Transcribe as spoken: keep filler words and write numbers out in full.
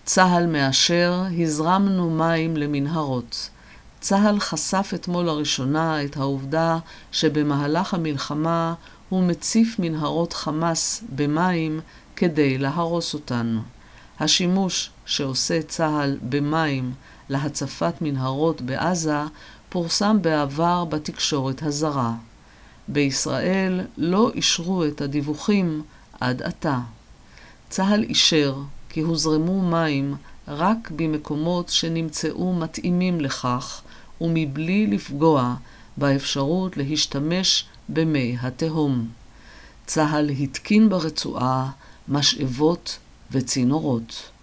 צהל מאשר, הזרמנו מים למנהרות. צהל חשף אתמול לראשונה את העובדה שבמהלך המלחמה הוא מציף מנהרות חמאס במים כדי להרוס אותן. השימוש שעושה צהל במים להצפת מנהרות בעזה פורסם בעבר בתקשורת הזרה. בישראל לא אישרו את הדיווחים עד עתה. צהל אישר כי הוזרמו מים רק במקומות שנמצאו מתאימים לכך ומבלי לפגוע באפשרות להשתמש במי התהום. צהל התקין ברצועה משאבות וצינורות.